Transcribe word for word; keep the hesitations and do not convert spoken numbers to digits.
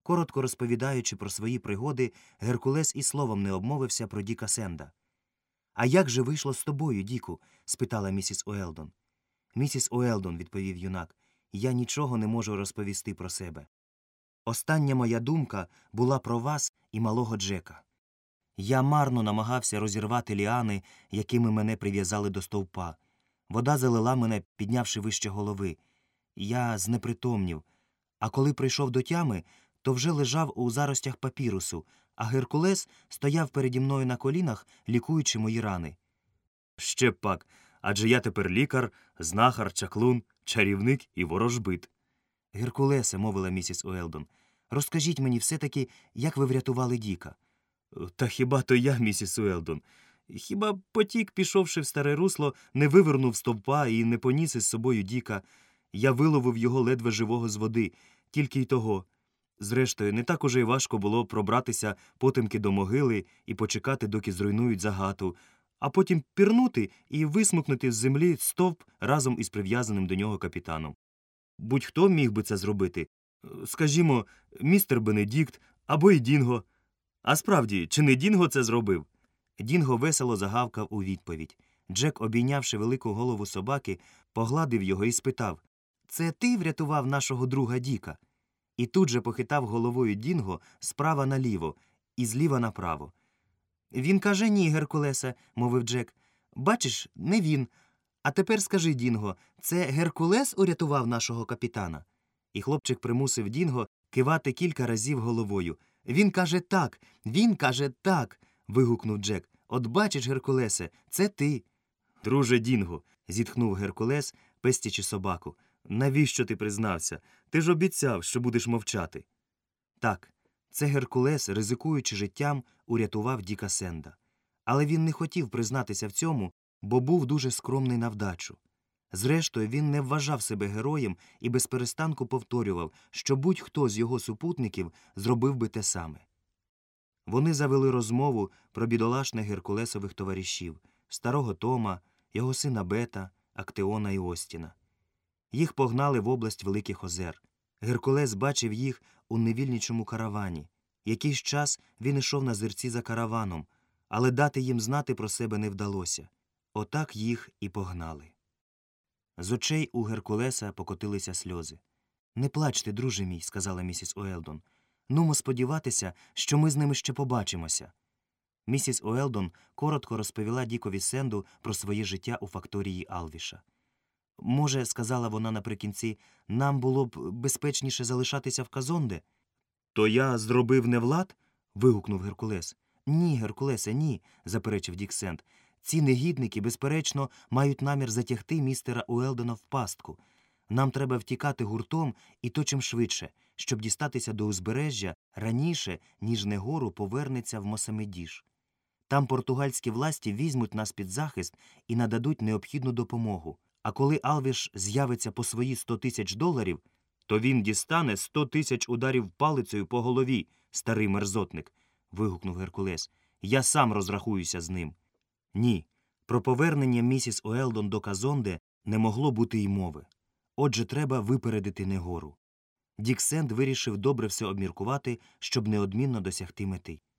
Коротко розповідаючи про свої пригоди, Геркулес і словом не обмовився про Діка Сенда. «А як же вийшло з тобою, Діку?» – спитала місіс Уелдон. «Місіс Уелдон», – відповів юнак, – «я нічого не можу розповісти про себе. Остання моя думка була про вас і малого Джека. Я марно намагався розірвати ліани, якими мене прив'язали до стовпа. Вода залила мене, піднявши вище голови. Я знепритомнів. А коли прийшов до тями, то вже лежав у заростях папірусу, а Геркулес стояв переді мною на колінах, лікуючи мої рани». «Ще б пак, адже я тепер лікар, знахар, чаклун, чарівник і ворожбит». «Геркулесе», – мовила місіс Уелдон, – «розкажіть мені все-таки, як ви врятували Діка». «Та хіба то я, місіс Уелдон? Хіба потік, пішовши в старе русло, не вивернув стовпа і не поніс із собою Діка? Я виловив його ледве живого з води, тільки й того. Зрештою, не так уже й важко було пробратися потемки до могили і почекати, доки зруйнують загату, а потім пірнути і висмикнути з землі стовп разом із прив'язаним до нього капітаном. Будь-хто міг би це зробити. Скажімо, містер Бенедікт або й Дінго. А справді, чи не Дінго це зробив?» Дінго весело загавкав у відповідь. Джек, обійнявши велику голову собаки, погладив його і спитав: «Це ти врятував нашого друга Діка?» І тут же похитав головою Дінго справа наліво і зліва направо. «Він каже ні, Геркулесе», – мовив Джек. «Бачиш, не він. А тепер скажи, Дінго, це Геркулес урятував нашого капітана?» І хлопчик примусив Дінго кивати кілька разів головою. «Він каже так, він каже так», – вигукнув Джек. «От бачиш, Геркулесе, це ти». «Друже Дінго», – зітхнув Геркулес, пестячи собаку, – «навіщо ти признався? Ти ж обіцяв, що будеш мовчати». Так, це Геркулес, ризикуючи життям, урятував Діка Сенда. Але він не хотів признатися в цьому, бо був дуже скромний на вдачу. Зрештою, він не вважав себе героєм і безперестанку повторював, що будь-хто з його супутників зробив би те саме. Вони завели розмову про бідолашних Геркулесових товаришів – старого Тома, його сина Бета, Актеона і Остіна. Їх погнали в область Великих озер. Геркулес бачив їх у невільничому каравані. Якийсь час він ішов на зерці за караваном, але дати їм знати про себе не вдалося. Отак їх і погнали. З очей у Геркулеса покотилися сльози. «Не плачте, друже мій», – сказала місіс Уелдон. «Нумо сподіватися, що ми з ними ще побачимося». Місіс Уелдон коротко розповіла Дікові Сенду про своє життя у факторії Алвіша. «Може, – сказала вона наприкінці, – нам було б безпечніше залишатися в Казонде?» «То я зробив невлад?» – вигукнув Геркулес. «Ні, Геркулесе, ні», – заперечив Дік Сенд. «Ці негідники, безперечно, мають намір затягти містера Уелдона в пастку. Нам треба втікати гуртом і то чим швидше, щоб дістатися до узбережжя раніше, ніж Негору повернеться в Мосамедіш. Там португальські власті візьмуть нас під захист і нададуть необхідну допомогу. А коли Алвіш з'явиться по свої сто тисяч доларів, то він дістане сто тисяч ударів палицею по голові, старий мерзотник», – вигукнув Геркулес. «Я сам розрахуюся з ним». Ні, про повернення місіс Уелдон до Казонде не могло бути й мови. Отже, треба випередити Негору. Дік Сенд вирішив добре все обміркувати, щоб неодмінно досягти мети.